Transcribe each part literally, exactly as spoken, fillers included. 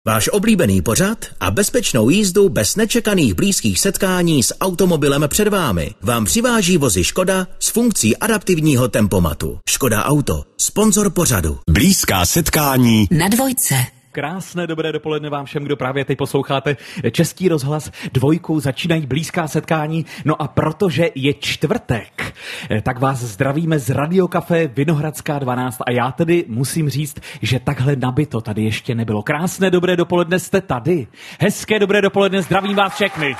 Váš oblíbený pořad a bezpečnou jízdu bez nečekaných blízkých setkání s automobilem před vámi vám přiváží vozy Škoda s funkcí adaptivního tempomatu. Škoda Auto, sponzor pořadu. Blízká setkání na Dvojce. Krásné dobré dopoledne vám všem, kdo právě teď posloucháte Český rozhlas Dvojku, začínají blízká setkání. No a protože je čtvrtek, tak vás zdravíme z Radiokafé Vinohradská dvanáct a já tedy musím říct, že takhle nabito tady ještě nebylo. Krásné dobré dopoledne, jste tady. Hezké dobré dopoledne, zdravím vás všechny.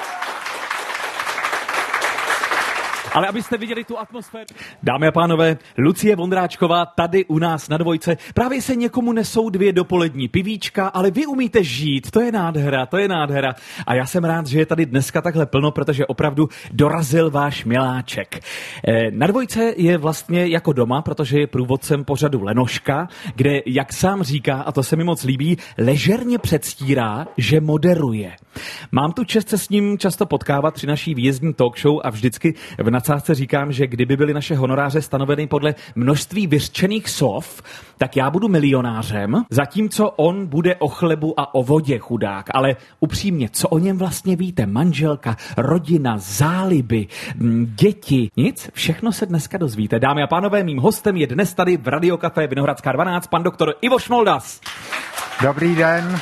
Ale abyste viděli tu atmosféru. Dámy a pánové, Lucie Vondráčková tady u nás na Dvojce. Právě se někomu nesou dvě dopolední pivíčka, ale vy umíte žít, to je nádhera, to je nádhera. A já jsem rád, že je tady dneska takhle plno, protože opravdu dorazil váš miláček. Na Dvojce je vlastně jako doma, protože je průvodcem pořadu Lenoška, kde, jak sám říká, a to se mi moc líbí, ležerně předstírá, že moderuje. Mám tu čest se s ním často potkávat při naší výjezdní talk show a vždycky v nadsázce říkám, že kdyby byly naše honoráře stanoveny podle množství vyřčených slov, tak já budu milionářem, zatímco on bude o chlebu a o vodě chudák. Ale upřímně, co o něm vlastně víte? Manželka, rodina, záliby, děti, nic? Všechno se dneska dozvíte. Dámy a pánové, mým hostem je dnes tady v Radiokafé Vinohradská dvanáct pan doktor Ivo Šmoldas. Dobrý den.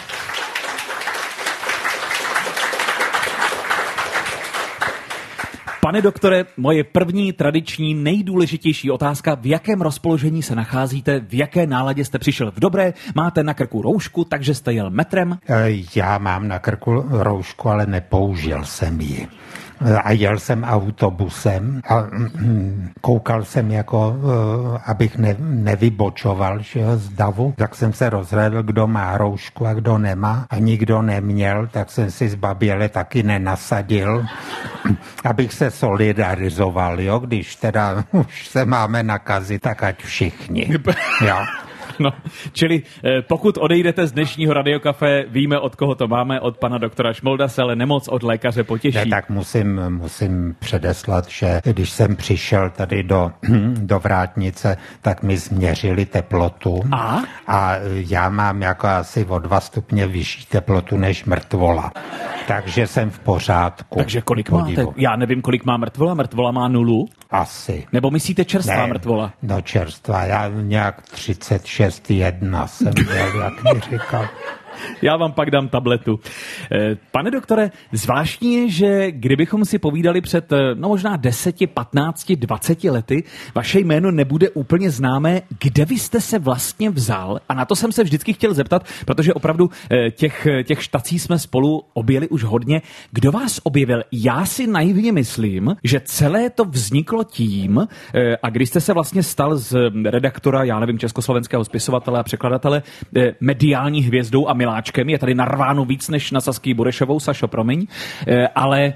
Pane doktore, moje první tradiční nejdůležitější otázka, v jakém rozpoložení se nacházíte, v jaké náladě jste přišel? V dobré, máte na krku roušku, takže jste jel metrem? Já mám na krku roušku, ale nepoužil jsem ji. A jel jsem autobusem a koukal jsem jako, abych ne, nevybočoval, že jo, z davu. Tak jsem se rozhlédl, kdo má roušku a kdo nemá. A nikdo neměl, tak jsem si zbaběle taky nenasadil, abych se solidarizoval, jo, když teda už se máme nakazit, tak ať všichni. Jo. No, čili pokud odejdete z dnešního Radiokafé, víme, od koho to máme, od pana doktora Šmoldase, ale nemoc od lékaře Potěší. Ne, tak musím, musím předeslat, že když jsem přišel tady do, do vrátnice, tak mi změřili teplotu. A? A já mám jako asi o dva stupně vyšší teplotu než mrtvola. Takže jsem v pořádku. Takže kolik máte? Já nevím, kolik má mrtvola. Mrtvola má nulu? Asi. Nebo myslíte čerstvá ne, mrtvola? No čerstvá, já nějak třicet šest jedna jsem byl, jak mi říkal. Já vám pak dám tabletu. Pane doktore, zvláštní je, že kdybychom si povídali před no možná deseti, patnácti, dvaceti lety, vaše jméno nebude úplně známé. Kde vy jste se vlastně vzal? A na to jsem se vždycky chtěl zeptat, protože opravdu těch, těch štací jsme spolu objeli už hodně. Kdo vás objevil? Já si naivně myslím, že celé to vzniklo tím, a když jste se vlastně stal z redaktora, já nevím, československého spisovatele a překladatele, mediální hvězdou a miláčkem, je tady narváno víc než na Sasky Burešovou, Sašo, promiň, ale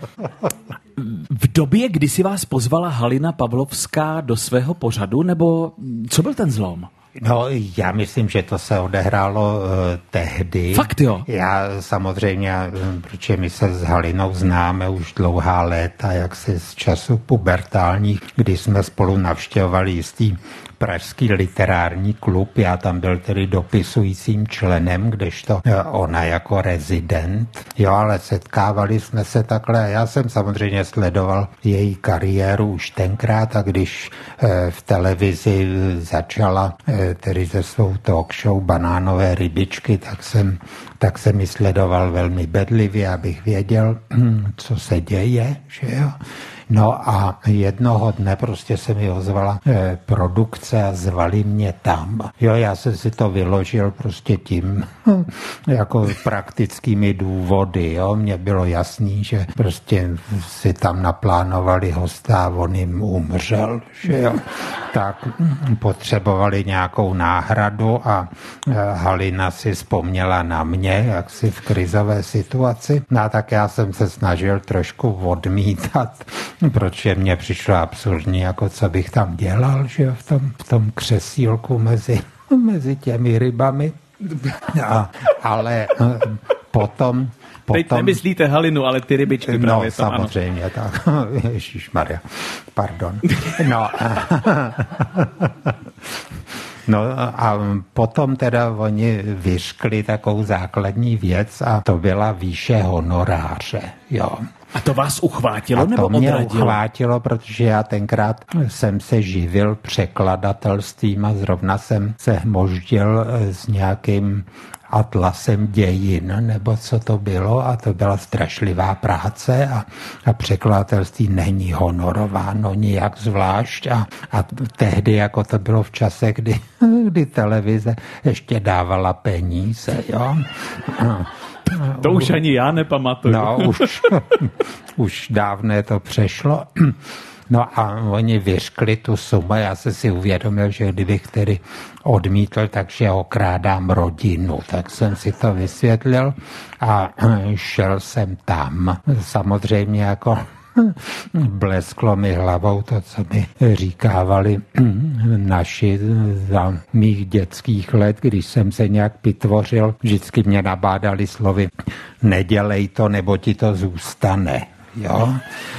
v době, kdy si vás pozvala Halina Pavlovská do svého pořadu, nebo co byl ten zlom? No, já myslím, že to se odehrálo uh, tehdy. Fakt jo? Já samozřejmě, protože my se s Halinou známe už dlouhá léta, jak si z času pubertálních, kdy jsme spolu navštěvovali jistý pražský literární klub, já tam byl tedy dopisujícím členem, kdežto ona jako rezident. Jo, ale setkávali jsme se takhle. Já jsem samozřejmě sledoval její kariéru už tenkrát a když eh, v televizi začala eh, tedy se svou talk show Banánové rybičky, tak jsem, tak jsem ji sledoval velmi bedlivě, abych věděl, co se děje, že jo. No a jednoho dne prostě se mi ozvala eh, produkce a zvali mě tam. Jo, já jsem si to vyložil prostě tím jako praktickými důvody, jo. Mně bylo jasný, že prostě si tam naplánovali hosta a on jim umřel, že jo. Tak potřebovali nějakou náhradu a eh, Halina si vzpomněla na mě, jak si v krizové situaci. No a tak já jsem se snažil trošku odmítat, protože mně přišlo absurdní, jako co bych tam dělal, že jo, v tom, v tom křesílku mezi, mezi těmi rybami. A, ale potom... Teď potom, nemyslíte Halinu, ale ty rybičky no, právě tam, samozřejmě, ano. Tak. Ježišmarja, pardon. No, No a potom teda oni vyřkli takovou základní věc a to byla výše honoráře, jo. A to vás uchvátilo a nebo to mě odradilo? uchvátilo, protože já tenkrát jsem se živil překladatelstvím a zrovna jsem se hmoždil s nějakým atlasem dějin, nebo co to bylo, a to byla strašlivá práce a, a překladatelství není honorováno nijak zvlášť a, a tehdy, jako to bylo v čase, kdy, kdy televize ještě dávala peníze, jo. To už ani já nepamatuju. No, už, už dávno to přešlo. No a oni vyřkli tu sumu, já jsem si uvědomil, že kdybych tedy odmítl, takže okrádám rodinu. Tak jsem si to vysvětlil a šel jsem tam. Samozřejmě jako blesklo mi hlavou to, co mi říkávali naši za mých dětských let, když jsem se nějak pitvořil. Vždycky mě nabádali slovy nedělej to, nebo ti to zůstane. Jo?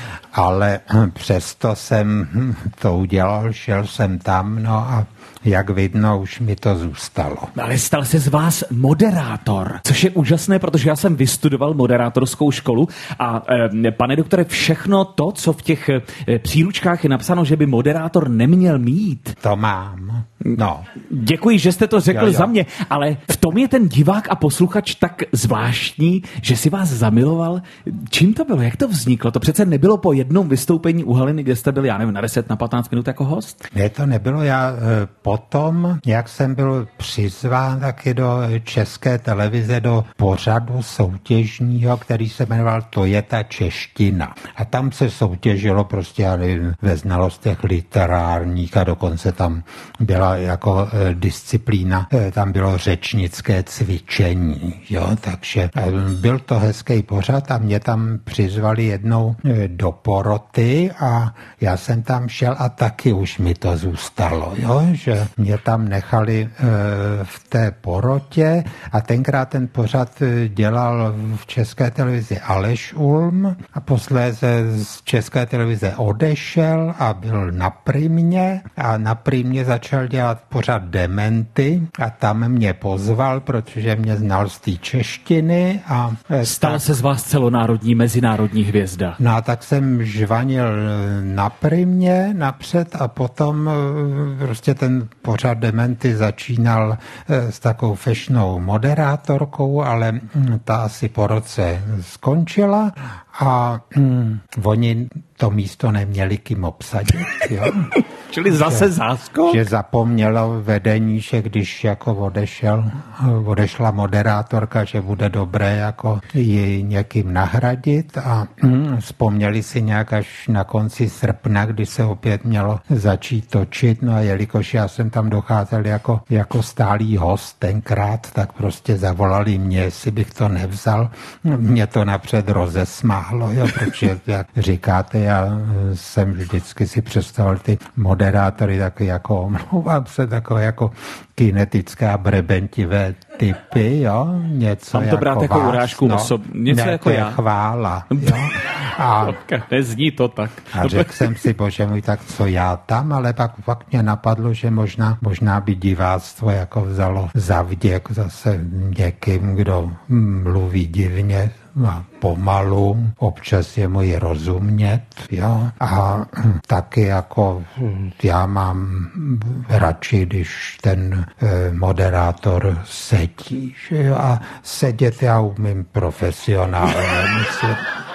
Ale přesto jsem to udělal, šel jsem tam, no a jak vidno, už mi to zůstalo. Ale stal se z vás moderátor, což je úžasné, protože já jsem vystudoval moderátorskou školu a e, pane doktore, všechno to, co v těch e, příručkách je napsáno, že by moderátor neměl mít. To mám, no. Děkuji, že jste to řekl jo, jo. za mě, ale v tom je ten divák a posluchač tak zvláštní, že si vás zamiloval. Čím to bylo? Jak to vzniklo? To přece nebylo po jednom vystoupení u Haliny, kde jste byl, já nevím, na deset, na patnáct minut jako host? Ne, to nebylo. Já potom, jak jsem byl přizván taky do České televize, do pořadu soutěžního, který se jmenoval To je ta čeština. A tam se soutěžilo prostě, já nevím, ve znalostech literárních a dokonce tam byla jako disciplína, tam bylo řečnické cvičení, jo, takže byl to hezký pořad a mě tam přizvali jednou do poroty a já jsem tam šel a taky už mi to zůstalo, jo, že mě tam nechali e, v té porotě a tenkrát ten pořad dělal v České televizi Aleš Ulm a posléze z České televize odešel a byl na Primě a na Primě začal dělat pořad Dementy a tam mě pozval, protože mě znal z té češtiny a... Stal tak, se z vás celonárodní, mezinárodní hvězda. No a tak jsem žvanil na Primě napřed a potom prostě ten pořad Dementy začínal s takovou fešnou moderátorkou, ale ta asi po roce skončila a mm, oni to místo neměli kým obsadit, jo. Čili zase že, záskok? Že zapomnělo vedení, že když jako odešel, odešla moderátorka, že bude dobré jako ji někým nahradit a mm, vzpomněli si nějak až na konci srpna, kdy se opět mělo začít točit, no a jelikož já jsem tam docházel jako, jako stálý host tenkrát, tak prostě zavolali mě, jestli bych to nevzal. Mě to napřed rozesmálo, jo, protože jak říkáte, já jsem vždycky si představil ty moderátory taky jako, omlouvám se, takové jako kinetické a brebentivé typy, jo, něco Tam to jako brát jako urážku no, osob, něco jako já. chvála, jo. A, nezní to tak. A řekl jsem si, bože můj, tak co já tam, ale pak, pak mě napadlo, že možná, možná by diváctvo jako vzalo za vděk zase někým, kdo mluví divně a pomalu, občas je mu i rozumět, jo. A taky jako já mám radši, když ten eh, moderátor sedí, že jo, a sedět já umím profesionálně, myslím.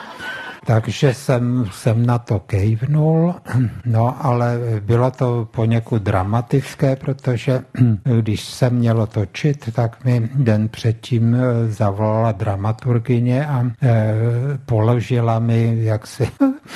Takže jsem, jsem na to kejvnul, no ale bylo to poněkud dramatické, protože když se mělo točit, tak mi den předtím zavolala dramaturgyně a e, položila mi jaksi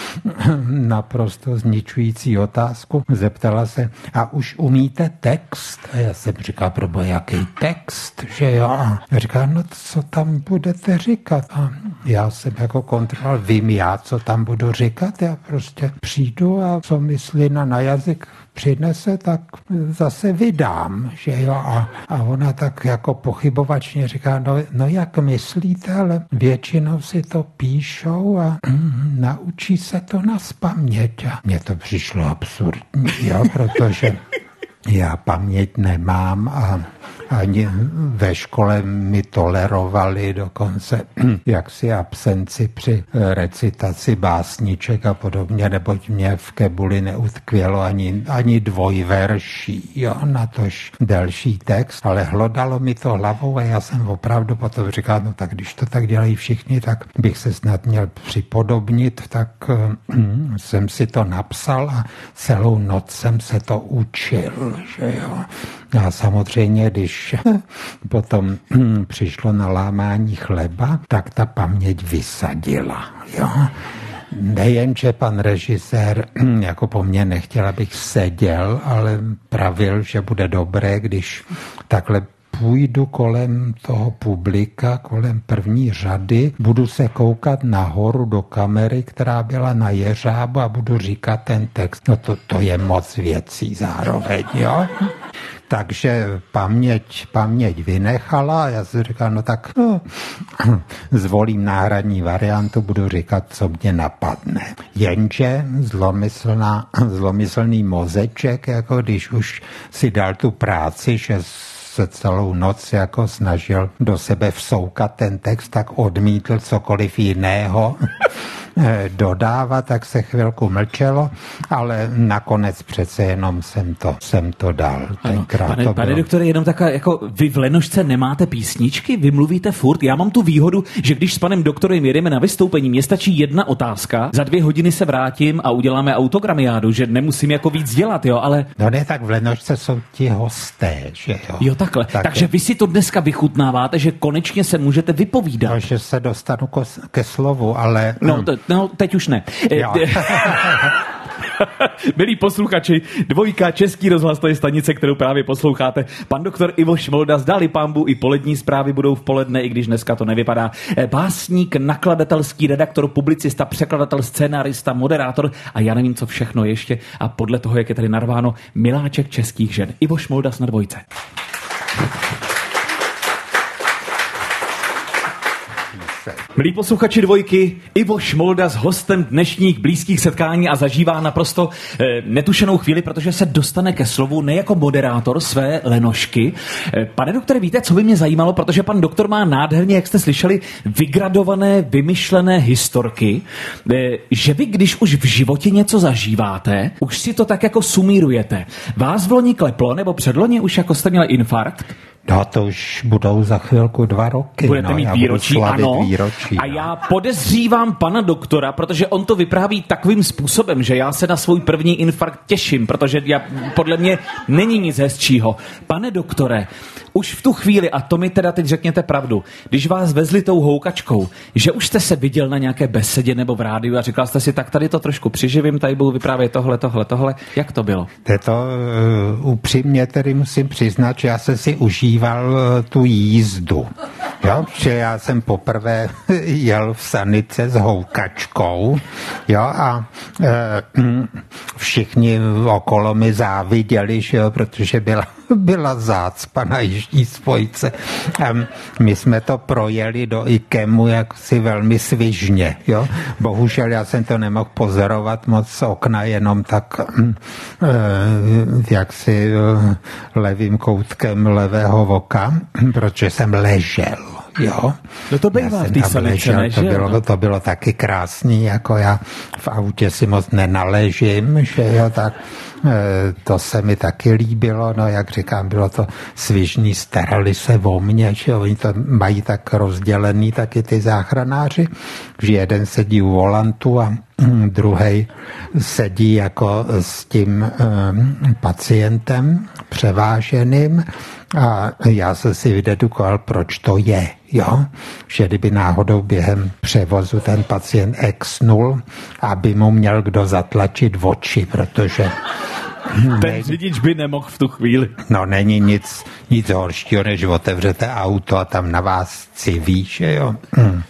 naprosto zničující otázku. Zeptala se, a už umíte text? A já jsem říkal, proboha, jaký text, že jo? A říká, no co tam budete říkat? A já jsem jako kontroloval, vím já, co tam budu říkat, já prostě přijdu a co myslina na jazyk přinese, tak zase vydám, že jo, a, a ona tak jako pochybovačně říká, no, no jak myslíte, ale většinou si to píšou a mm, naučí se to nazpaměť. A mně to přišlo absurdní, jo, protože já paměť nemám a ani ve škole mi tolerovali dokonce jaksi absenci při recitaci básniček a podobně, neboť mě v kebuli neutkvělo ani, ani dvojverší, jo, natož delší text, ale hlodalo mi to hlavou a já jsem opravdu potom říkal, no tak když to tak dělají všichni, tak bych se snad měl připodobnit, tak hm, jsem si to napsal a celou noc jsem se to učil, že jo. A samozřejmě, když potom přišlo na lámání chleba, tak ta paměť vysadila, jo. Nejenže pan režisér jako po mně nechtěl, abych seděl, ale pravil, že bude dobré, když takhle půjdu kolem toho publika, kolem první řady, budu se koukat nahoru do kamery, která byla na jeřábu a budu říkat ten text. No to, to je moc věcí zároveň, jo. Takže paměť, paměť vynechala a já si říkal, no tak no, zvolím náhradní variantu, budu říkat, co mě napadne. Jenže zlomyslná, zlomyslný mozeček, jako když už si dal tu práci, že se celou noc jako snažil do sebe vsoukat ten text, tak odmítl cokoliv jiného dodávat, tak se chvilku mlčelo, ale nakonec přece jenom jsem to, jsem to dal. Tenkrát pane, to pane bylo... doktore, jenom taková, jako vy v Lenošce nemáte písničky? Vy mluvíte furt? Já mám tu výhodu, že když s panem doktorem jedeme na vystoupení, mně stačí jedna otázka, za dvě hodiny se vrátím a uděláme autogramiádu, že nemusím jako víc dělat, jo, ale... No ne, tak v Lenošce jsou ti hosté, že jo. Jo, takhle. Tak Takže je... vy si to dneska vychutnáváte, že konečně se můžete vypovídat. No, že se dostanu ko, ke slovu, ale... No, te, no teď už ne. Milí posluchači, dvojka, Český rozhlas, to je stanice, kterou právě posloucháte. Pan doktor Ivo Šmolda, zdali pánbu, i polední zprávy budou v poledne, i když dneska to nevypadá. Básník, nakladatelský redaktor, publicista, překladatel, scénárista, moderátor a já nevím, co všechno ještě. A podle toho, jak je tady narváno, miláček českých žen. Ivo Šmolda na dvojce. Milí posluchači dvojky, Ivo Šmolda s hostem dnešních blízkých setkání a zažívá naprosto e, netušenou chvíli, protože se dostane ke slovu ne jako moderátor své Lenošky. E, pane doktore, víte, co by mě zajímalo, protože pan doktor má nádherně, jak jste slyšeli, vygradované, vymyšlené historky, e, že vy, když už v životě něco zažíváte, už si to tak jako sumírujete. Vás v loni kleplo, nebo předloni už jako jste měli infarkt? No to už budou za chvilku dva roky. Budete no, mít výročí, ano. Výročí, a já podezřívám pana doktora, protože on to vypráví takovým způsobem, že já se na svůj první infarkt těším, protože já, podle mě není nic hezčího. Pane doktore, už v tu chvíli, a to mi teda teď řekněte pravdu, když vás vezli tou houkačkou, že už jste se viděl na nějaké besedě nebo v rádiu a říkal jste si, tak tady to trošku přiživím, tady budu vyprávět tohle, tohle, tohle. Jak to bylo? To, to uh, upřímně tedy musím přiznat, že já jsem si užíval uh, tu jízdu. Jo, že já jsem poprvé jel v sanice s houkačkou, jo, a e, všichni okolo mi záviděli, že jo, protože byla, byla zácpa na jižní spojce. A my jsme to projeli do Ikemu jaksi velmi svižně, jo. Bohužel já jsem to nemohl pozorovat moc z okna, jenom tak e, jaksi e, levým koutkem levého voka, protože jsem ležel. Jo. No to bývá v té sanice, ne, to, bylo, to bylo taky krásný, jako já v autě si moc nenaležím, že jo, tak to se mi taky líbilo, no jak říkám, bylo to svižný, starali se o mě, že oni to mají tak rozdělený taky ty záchranáři, že jeden sedí u volantu a druhej sedí jako s tím um, pacientem převáženým a já jsem si vydedukoval, proč to je, jo, že kdyby náhodou během převozu ten pacient exnul, aby mu měl kdo zatlačit oči, protože ten řidič by nemohl v tu chvíli. No není nic, nic horšího, než otevřete auto a tam na vás civí, že jo.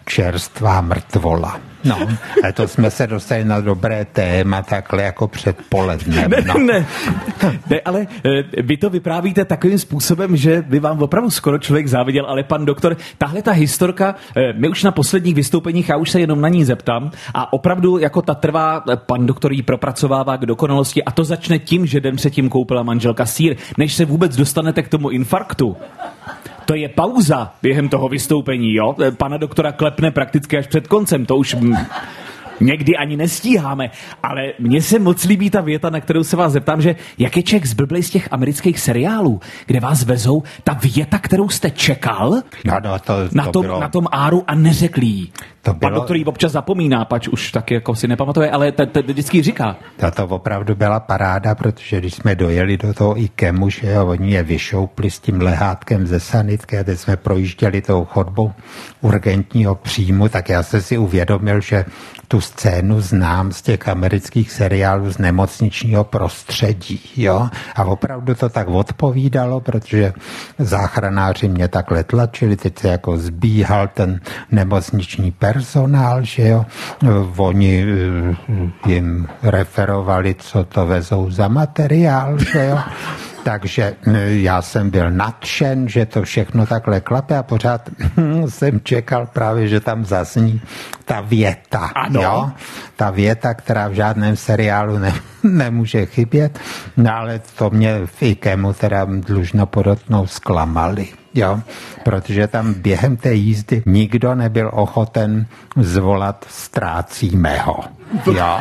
čerstvá mrtvola. No, a to jsme se dostali na dobré téma takhle jako předpolednem. Ne, no. ne, ne, ale vy to vyprávíte takovým způsobem, že by vám opravdu skoro člověk záviděl, ale pan doktor, tahle ta historka, my už na posledních vystoupeních, já už se jenom na ní zeptám a opravdu jako ta trvá, pan doktor ji propracovává k dokonalosti a to začne tím, že den předtím koupila manželka sýr, než se vůbec dostanete k tomu infarktu. To je pauza během toho vystoupení, jo? Pana doktora klepne prakticky až před koncem, to už někdy ani nestíháme, ale mně se moc líbí ta věta, na kterou se vás zeptám, že jak je člověk zblblej z těch amerických seriálů, kde vás vezou, ta věta, kterou jste čekal no, no, to, na, to tom, bylo... na tom áru a neřekl jí. To bylo... Pan doktor jí občas zapomíná, pač už taky jako si nepamatuje, ale to vždycky říká. To, to opravdu byla paráda, protože když jsme dojeli do toho IKEMu, že jo, oni je vyšoupli s tím lehátkem ze sanitky a teď jsme projížděli tou chodbou urgentního příjmu, tak já jsem si uvědomil, že tu scénu znám z těch amerických seriálů z nemocničního prostředí, jo. A opravdu to tak odpovídalo, protože záchranáři mě takhle tlačili, teď se jako zbíhal ten nemocniční personál, že jo. Oni jim referovali, co to vezou za materiál, že jo. Takže já jsem byl nadšen, že to všechno takhle klape a pořád jsem čekal právě, že tam zazní ta věta. Ano. Jo? Ta věta, která v žádném seriálu ne, nemůže chybět, no ale to mě v IKEMu teda dlužno podotknout zklamali. Jo, protože tam během té jízdy nikdo nebyl ochoten zvolat ztrácíme ho. Jo.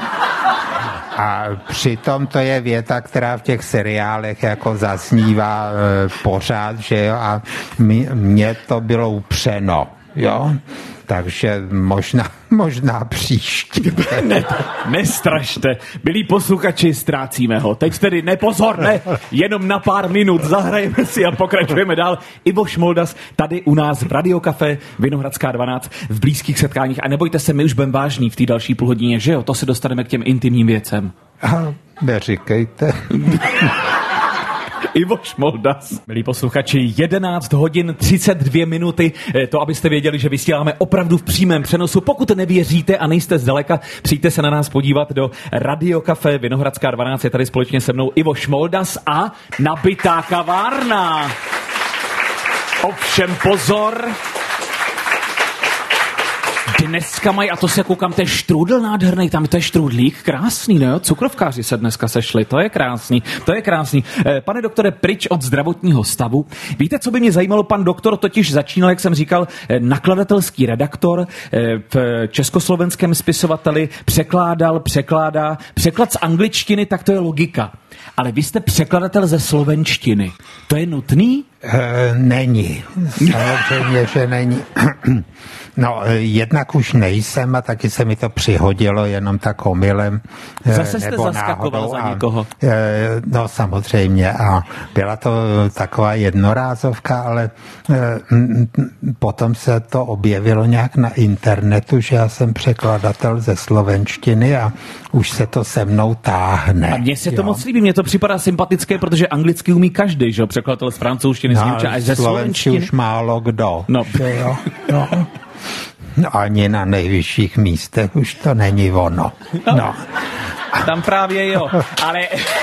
A přitom to je věta, která v těch seriálech jako zaznívá e, pořád, že jo, a mně to bylo upřeno, jo. Takže možná, možná příště. Ne, nestrašte. Milí posluchači, ztrácíme ho. Teď tedy nepozor, ne, jenom na pár minut zahrajeme si a pokračujeme dál. Ivo Šmoldas tady u nás v Radiokafe Vinohradská dvanáct v blízkých setkáních. A nebojte se, my už budeme vážní v té další půlhodině, že jo? To se dostaneme k těm intimním věcem. A neříkejte. Ivo Šmoldas. Milí posluchači, jedenáct hodin třicet dvě minuty. To, abyste věděli, že vysíláme opravdu v přímém přenosu. Pokud nevěříte a nejste zdaleka, přijďte se na nás podívat do Radiokafe Vinohradská dvanáct. Je tady společně se mnou Ivo Šmoldas a nabitá kavárna. Ovšem pozor. Dneska mají, a to se koukám, to je štrůdl nádherný, tam to je štrůdlík, krásný, ne jo? Cukrovkáři se dneska sešli, to je krásný, to je krásný. Pane doktore, pryč od zdravotního stavu. Víte, co by mě zajímalo, pan doktor totiž začínal, jak jsem říkal, nakladatelský redaktor v československém spisovateli, překládal, překládá, překlad z angličtiny, tak to je logika. Ale vy jste překladatel ze slovenštiny. To je nutný? E, není. Samozřejmě, že není. No, jednak už nejsem a taky se mi to přihodilo jenom tak omylem. Zase jste zaskakoval za někoho. A, no, samozřejmě. A byla to taková jednorázovka, ale potom se to objevilo nějak na internetu, že já jsem překladatel ze slovenštiny a už se to se mnou táhne. A mně se to jo. moc líbí, mně to připadá sympatické, protože anglicky umí každý, že jo, překladatel z francouzštiny, no, z němčiny, až ze slovenštiny. už málo kdo. No. Jo, jo. No, ani na nejvyšších místech už to není ono. No. no. Tam právě jo, ale...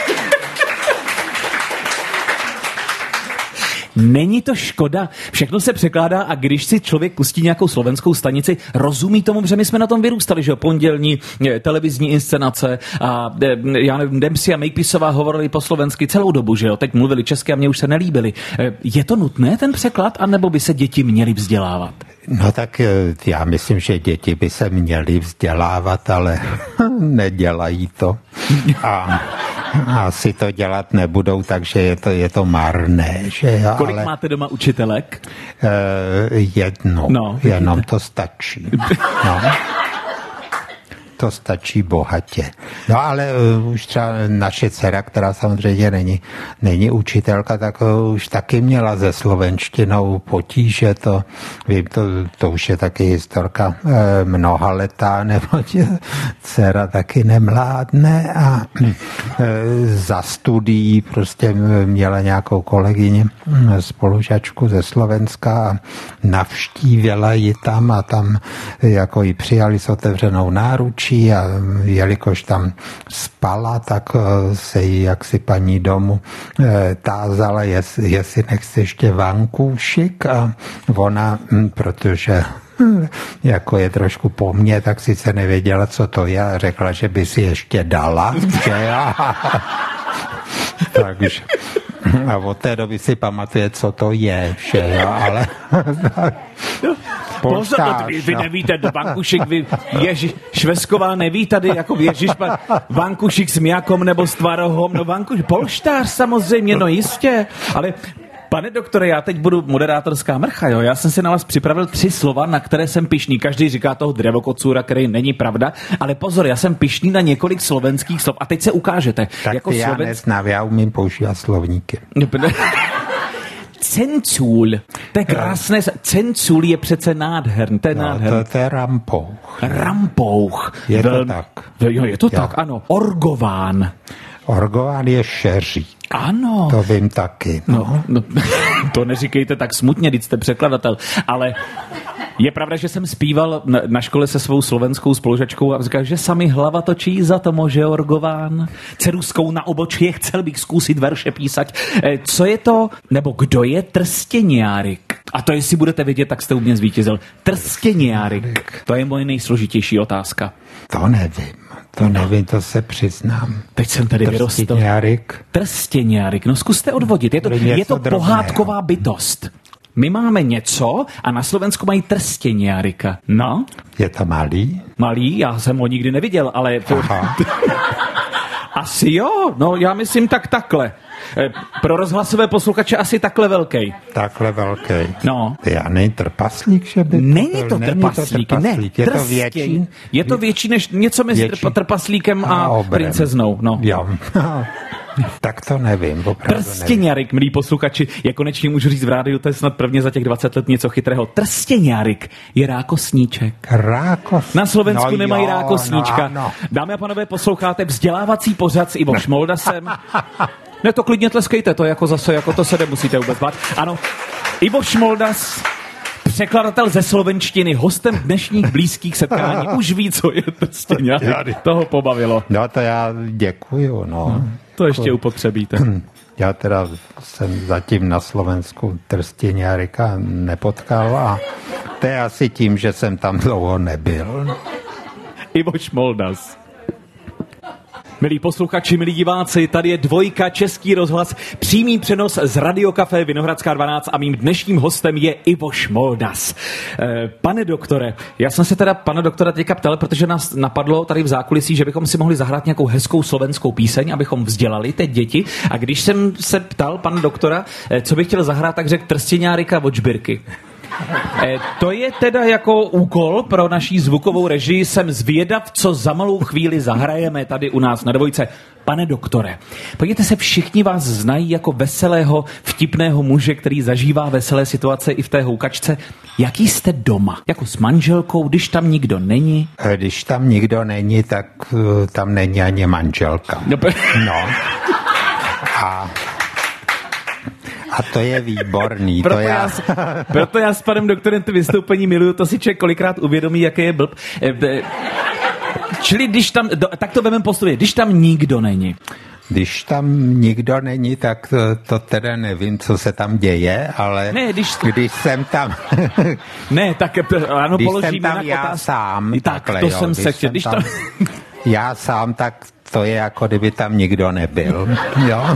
Není to škoda, všechno se překládá a když si člověk pustí nějakou slovenskou stanici, rozumí tomu, že my jsme na tom vyrůstali, že jo, pondělní televizní inscenace a já nevím, Dempsey a Makepeaceová hovorili po slovensky celou dobu, že jo, teď mluvili česky a mě už se nelíbili. Je to nutné ten překlad, anebo by se děti měly vzdělávat? No tak já myslím, že děti by se měly vzdělávat, ale nedělají to. A asi to dělat nebudou, takže je to, je to marné. Že jo? Kolik ale, máte doma učitelek? Uh, jedno, no, jenom to stačí. No. to stačí bohatě. No ale uh, už třeba naše dcera, která samozřejmě není, není učitelka, tak uh, už taky měla se slovenštinou potíže, to vím, to, to už je taky historka uh, mnoha letá, neboť dcera taky nemládne a uh, za studií prostě měla nějakou kolegyni, spolužačku ze Slovenska a navštívila ji tam a tam jako ji přijali s otevřenou náručí a jelikož tam spala, tak se jí jaksi paní domu tázala, jestli, jestli nechce ještě vankůšik a ona, protože jako je trošku po mně, tak sice nevěděla, co to je a řekla, že by si ještě dala. Takže a od té doby si pamatuje, co to je, že jo, ale... Pozor, vy, vy nevíte, Vankušik, vy Ježíš, Švesková neví tady, jako Ježíš, Vankušik s mjakom nebo s tvarohom, no Vankušik, polštář samozřejmě, no jistě, ale... Pane doktore, já teď budu moderátorská mrcha, jo? Já jsem si na vás připravil tři slova, na které jsem pyšný. Každý říká toho dřevokocůra, který není pravda, ale pozor, já jsem pyšný na několik slovenských slov a teď se ukážete. Tak jako já slovensk... neznám, já umím používat slovníky. Cencůl, to je krásné, cencůl je přece nádherný, to je no, nádherný. To, to je rampouch. Rampouch. Je Vel... to tak. Jo, je to jo. tak, ano. Orgován. Orgován je šeřík. Ano. To vím taky. No. No, no, to neříkejte tak smutně, když jste překladatel, ale je pravda, že jsem zpíval na, na škole se svou slovenskou spolužačkou a říkal, že sami hlava točí za to može Orgován. Ceruskou na obočí chcel bych zkusit verše písať. E, co je to, nebo kdo je Trstěňárik? A to, jestli budete vědět, tak jste u mě zvítězil. Trstěňárik. To je moje nejsložitější otázka. To nevím. To nevím, to se přiznám. Teď jsem tady vyrostl. Trstěňárik. Trstěňárik. No zkuste odvodit. Je to, je to pohádková bytost. My máme něco a na Slovensku mají Trstěňárika. No? Je to malý? Malý? Já jsem ho nikdy neviděl, ale... Aha. Asi jo, no já myslím tak takhle. Pro rozhlasové posluchače asi takhle velký. Takhle velký. No. Já není trpaslík, že by... Není to trpaslík, to ne. Je to větší? Je to větší než něco mezi větší. trpaslíkem a, a princeznou. No. Jo. Tak to nevím. Trstěňárik, milí posluchači, já konečně můžu říct v rádiu, to je snad prvně za těch dvacet let něco chytrého. Trstěňárik je rákosníček. Rákosníček. Na Slovensku no nemají jo, rákosníčka. No, no. Dámy a panové, posloucháte vzdělávací pořad s Ivo Šmoldasem. Ne, to klidně tleskejte, to jako zase, jako to se nemusíte vůbec bát. Ano, Ivo Šmoldas, překladatel ze slovenštiny, hostem dnešních blízkých setkání, už ví, co je Trstěňárik. Toho pobavilo. No to já děkuju, no. no to ještě to... upotřebíte. Já teda jsem zatím na Slovensku Trstěňárika nepotkal a to je asi tím, že jsem tam dlouho nebyl. Ivo Šmoldas. Milí posluchači, milí diváci, tady je dvojka Český rozhlas, přímý přenos z Radiokafé Vinohradská dvanáct a mým dnešním hostem je Ivo Šmoldas. E, pane doktore, já jsem se teda pana doktora teďka ptal, protože nás napadlo tady v zákulisí, že bychom si mohli zahrát nějakou hezkou slovenskou píseň, abychom vzdělali teď děti. A když jsem se ptal pana doktora, co bych chtěl zahrát, tak řekl Trstěňárika od Žbírky. E, to je teda jako úkol pro naší zvukovou režii. Jsem zvědav, co za malou chvíli zahrajeme tady u nás na dvojce. Pane doktore, podívejte se, všichni vás znají jako veselého, vtipného muže, který zažívá veselé situace i v té houkačce. Jaký jste doma? Jako s manželkou, když tam nikdo není? Když tam nikdo není, tak tam není ani manželka. No. no. A... A to je výborný. Proto, to já... Já, proto já s panem doktorem ty vystoupení miluju, to si člověk kolikrát uvědomí, jaký je blb. Čili když tam, tak to vememe postupně, když tam nikdo není. Když tam nikdo není, tak to, to teda nevím, co se tam děje, ale ne, když, když jsem tam... ne, tak ano, když položím jsem tam jinak já otázku. sám, tak takhle, to jo, jsem se chtěl. Když tam... já sám, tak to je jako kdyby tam nikdo nebyl. Jo?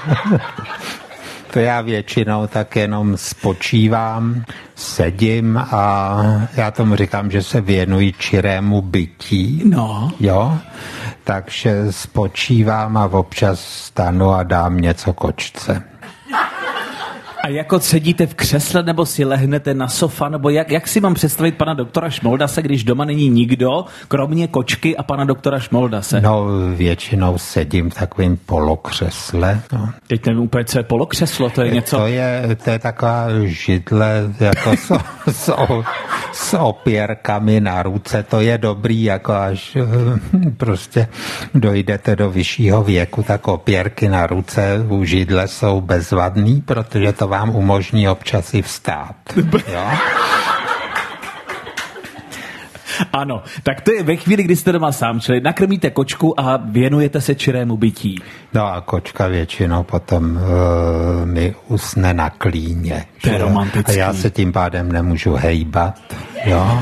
To já většinou tak jenom spočívám, sedím a já tomu říkám, že se věnuji čirému bytí. No. Jo, takže spočívám a občas stanu a dám něco kočce. A jako sedíte v křesle, nebo si lehnete na sofa, nebo jak, jak si mám představit pana doktora Šmoldase, když doma není nikdo, kromě kočky a pana doktora Šmoldase? No, většinou sedím v takovým polokřesle. No. Teď nevím úplně, co je polokřeslo, to je něco... To je, to je taková židle jako s, s, s opěrkami na ruce, to je dobrý, jako až prostě dojdete do vyššího věku, tak opěrky na ruce u židle jsou bezvadný, protože to vám umožní občas i vstát. Jo? Ano, tak to je ve chvíli, kdy jste doma sám, čili nakrmíte kočku a věnujete se čirému bytí. No a kočka většinou potom uh, mi usne na klíně. To je romantický. A já se tím pádem nemůžu hejbat, jo.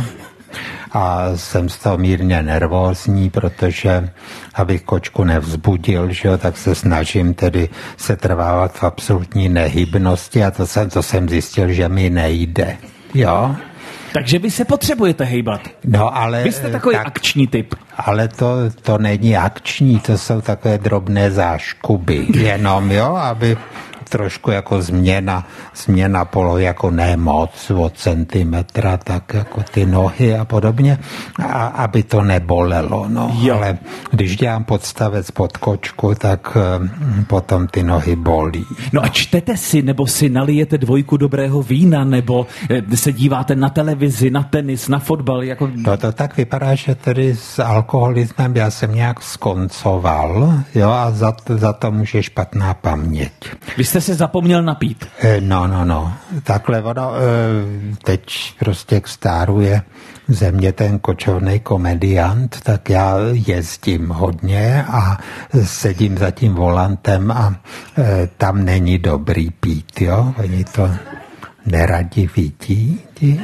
A jsem z toho mírně nervózní, protože abych kočku nevzbudil, že jo, tak se snažím tedy se trvávat v absolutní nehybnosti a to jsem, to jsem zjistil, že mi nejde, jo. Takže vy se potřebujete hejbat. No, ale... Vy jste takový tak, akční typ. Ale to, to není akční, to jsou takové drobné záškuby. Jenom, jo, aby trošku jako změna, změna polohy, jako ne moc od centimetra, tak jako ty nohy a podobně, a aby to nebolelo, no. Jo. Ale když dělám podstavec pod kočku, tak um, potom ty nohy bolí. No a čtete si, nebo si nalijete dvojku dobrého vína, nebo se díváte na televizi, na tenis, na fotbal, jako... No to tak vypadá, že tedy s alkoholismem já jsem nějak skoncoval, jo, a za to, za to může špatná paměť. Vy jste se zapomněl napít. No, no, no. Takhle ono, teď prostě k stáru je ze mě ten kočovnej komediant, tak já jezdím hodně a sedím za tím volantem a tam není dobrý pít, jo. Oni to neradi vidí, ti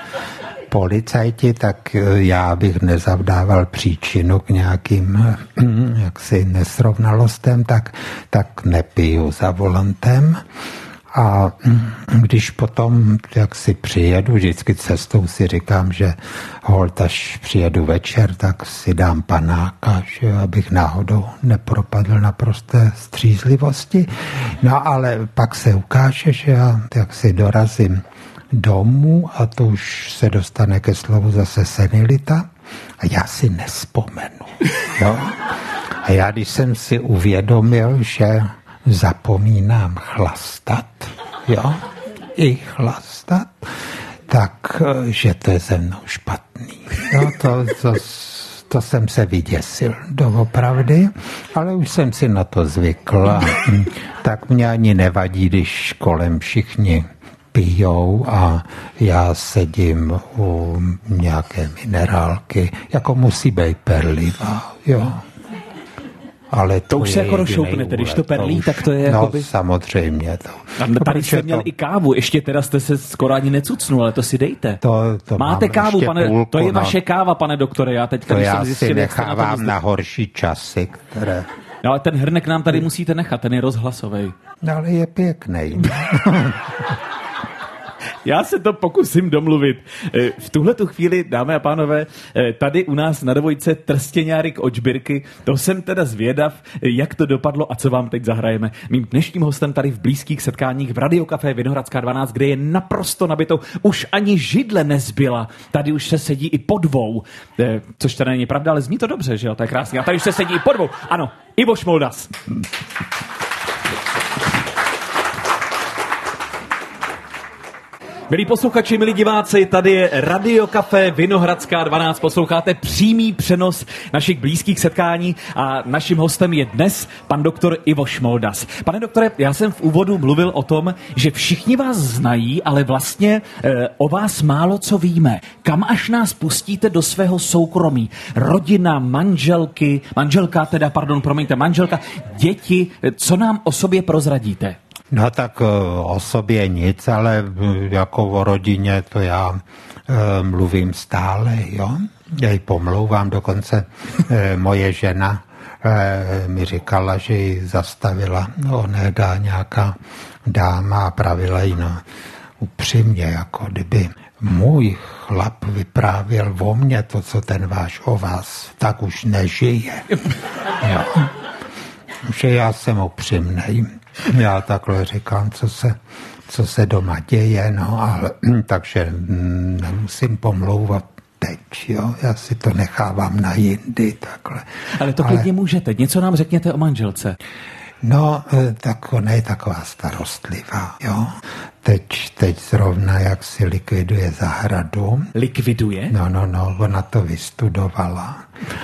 policajti, tak já bych nezavdával příčinu k nějakým jaksi nesrovnalostem, tak, tak nepiju za volantem. A když potom, jak si přijedu, vždycky cestou si říkám, že holt, až přijedu večer, tak si dám panáka, že abych náhodou nepropadl na prosté střízlivosti. No ale pak se ukáže, že já jak si dorazím domů a to už se dostane ke slovu zase senilita a já si nespomenu. Jo? A já, když jsem si uvědomil, že zapomínám chlastat, jo, i chlastat, tak, že to je ze mnou špatný. Jo, to, to, to jsem se vyděsil doopravdy, ale už jsem si na to zvykl a tak mě ani nevadí, když kolem všichni pijou a já sedím u nějaké minerálky, jako musí být perlivá, jo. Ale to, to už se jako rozšoupnete, když to perlí, to už, tak to je no, jako by... No samozřejmě to. Tam, tady jste měl to... i kávu, ještě teda jste se skoro ani necucnul, ale to si dejte. To, to Máte kávu, pane, půlku, to je no. vaše káva, pane doktore, já teďka, to když já jsem zjistil, si nechávám na, na horší časy, které... No, ale ten hrnek nám tady musíte nechat, ten je rozhlasovej. No, ale je pěkný. Já se to pokusím domluvit. V tuhletu chvíli, dámy a pánové, tady u nás na Dvojce Trstěňáry k Očbirky, to jsem teda zvědav, jak to dopadlo a co vám teď zahrajeme. Mým dnešním hostem tady v blízkých setkáních v Radiokafé Vinohradská dvanáct, kde je naprosto nabitou, už ani židle nezbyla. Tady už se sedí i po dvou, což teda není pravda, ale zní to dobře, že jo, to je krásný. A tady už se sedí i po dvou. Ano, Ivo Šmoldas. Milí posluchači, milí diváci, tady je Radiokafé Vinohradská dvanáct, posloucháte přímý přenos našich blízkých setkání a naším hostem je dnes pan doktor Ivo Šmoldas. Pane doktore, já jsem v úvodu mluvil o tom, že všichni vás znají, ale vlastně e, o vás málo co víme. Kam až nás pustíte do svého soukromí? Rodina, manželky, manželka teda, pardon, promiňte, manželka, děti, co nám o sobě prozradíte? No tak o sobě nic, ale jako o rodině to já e, mluvím stále, jo. Já ji pomlouvám, dokonce e, moje žena e, mi říkala, že ji zastavila, no nedá nějaká dáma a pravila jí, no upřímně, jako kdyby můj chlap vyprávěl o mně to, co ten váš o vás, tak už nežije. Jo. že já jsem upřímnej. Já takhle říkám, co se, co se doma děje, no, ale takže nemusím pomlouvat teď, jo, já si to nechávám na jindy, takhle. Ale to klidně ale... můžete, něco nám řekněte o manželce. No, tak ona je taková starostlivá, jo. Teď, teď zrovna, jak si likviduje zahradu. Likviduje? No, no, no, ona to vystudovala.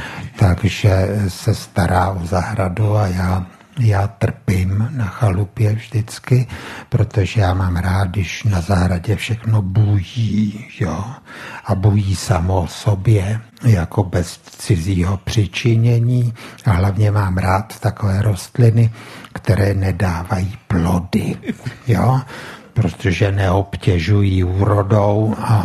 Takže se stará o zahradu a já, já trpím na chalupě vždycky, protože já mám rád, když na zahradě všechno bují, jo. A bují samo o sobě, jako bez cizího přičinění. A hlavně mám rád takové rostliny, které nedávají plody, jo. Protože neobtěžují úrodou a...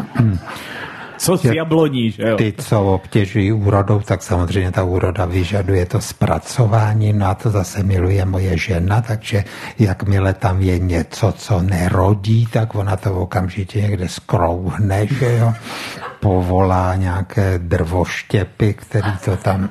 Co s jabloní, že jo? Ty, co obtěžují úrodou, tak samozřejmě ta úroda vyžaduje to zpracování, no a to zase miluje moje žena, takže jakmile tam je něco, co nerodí, tak ona to okamžitě někde skrouhne, že jo? Povolá nějaké drvoštěpy, který to tam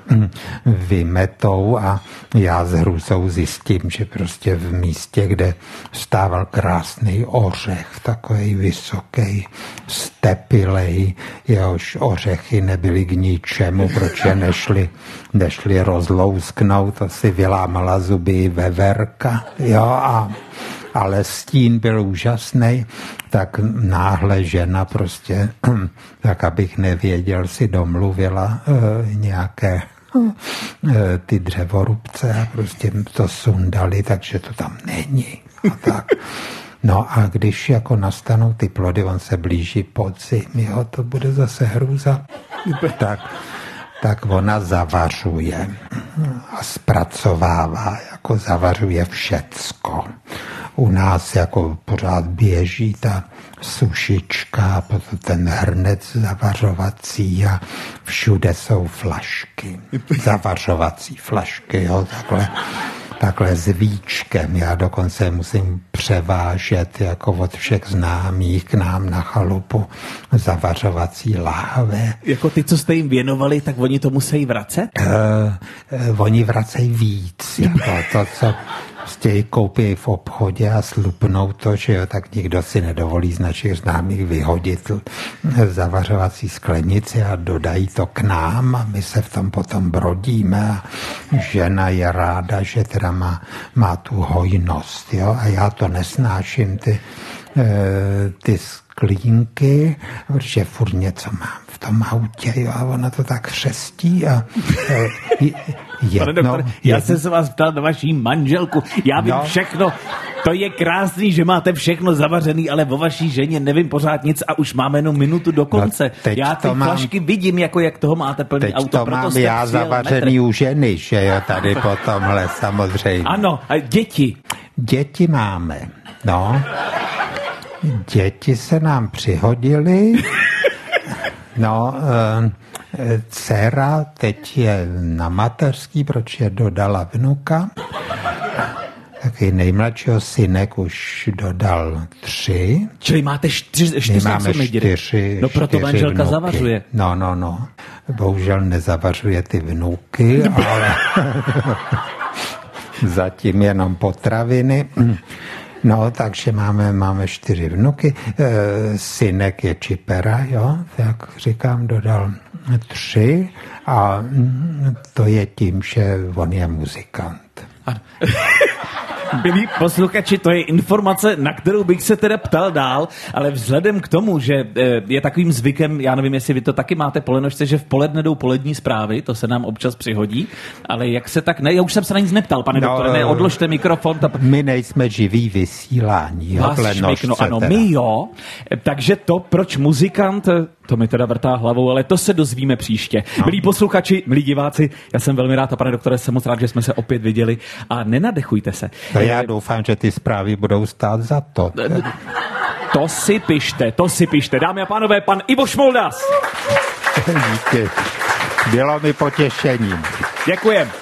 vymetou a já s hrůzou zjistím, že prostě v místě, kde stával krásný ořech, takový vysoký, stepilej, jehož ořechy nebyly k ničemu, protože nešli, nešli rozlousknout, to si vylámala zuby veverka, jo, a ale stín byl úžasný, tak náhle žena prostě, tak abych nevěděl, si domluvila e, nějaké e, ty dřevorubce a prostě to sundali, takže to tam není. A tak. No a když jako nastanou ty plody, on se blíží podzim, jo, to bude zase hrůza, tak, tak ona zavařuje a zpracovává, jako zavařuje všecko. U nás jako pořád běží ta sušička, potom ten hrnec zavařovací a všude jsou flašky, zavařovací flašky, jo, takhle. Takhle s víčkem. Já dokonce musím převážet jako od všech známých k nám na chalupu zavařovací láhve. Jako ty, co jste jim věnovali, tak oni to musí vracet? Uh, uh, oni vracejí víc. Jako to, co prostě koupí v obchodě a slupnou to, že jo, tak nikdo si nedovolí z našich známých vyhodit zavařovací sklenici a dodají to k nám a my se v tom potom brodíme a žena je ráda, že teda má, má tu hojnost, jo, a já to nesnáším, ty, ty sklínky, protože furt něco mám v tom autě, jo, a ona to tak chřestí a jedno, Pane doktore, já jedno, jsem se vás ptal na vaší manželku, já vím no. všechno, to je krásný, že máte všechno zavařený, ale o vaší ženě nevím pořád nic a už máme jenom minutu do konce. No, já ty mám, flašky vidím, jako jak toho máte plný teď auto. Teď to mám já zavařený metr. U ženy, že jo, tady po tomhle samozřejmě. Ano, a děti? Děti máme, no. Děti se nám přihodily. No, e, dcera teď je na mateřský, protože dodala vnuka. Taky nejmladšího synek už dodal tři. Čili máte čtyři, čtyři, máme čtyři, no proto čtyři manželka vnuky. Zavařuje. No, no, no. Bohužel nezavařuje ty vnuky, ale zatím jenom potraviny. No, takže máme, máme čtyři vnuky. E, synek je čipera, jo, jak říkám, dodal tři a to je tím, že on je muzikant. Ano. Milí posluchači, to je informace, na kterou bych se teda ptal dál, ale vzhledem k tomu, že je takovým zvykem, já nevím, jestli vy to taky máte po Lenošce, že v poledne jdou polední zprávy, to se nám občas přihodí, ale jak se tak, ne, já už jsem se na nic neptal, pane no, doktore, ne, odložte mikrofon. Ta... My nejsme živý vysílání, jo, v Lenošce. Ano, teda. My jo, takže to, proč muzikant, to mi teda vrtá hlavou, ale to se dozvíme příště. No. Milí posluchači, milí diváci, já jsem velmi rád a pane doktore, jsem moc rád, že jsme se opět viděli a nenadechujte se. No já doufám, že ty zprávy budou stát za to. To si pište, to si pište. Dámy a pánové, pan Ivo Šmoldas. Díky. Bylo mi potěšením. Děkujem.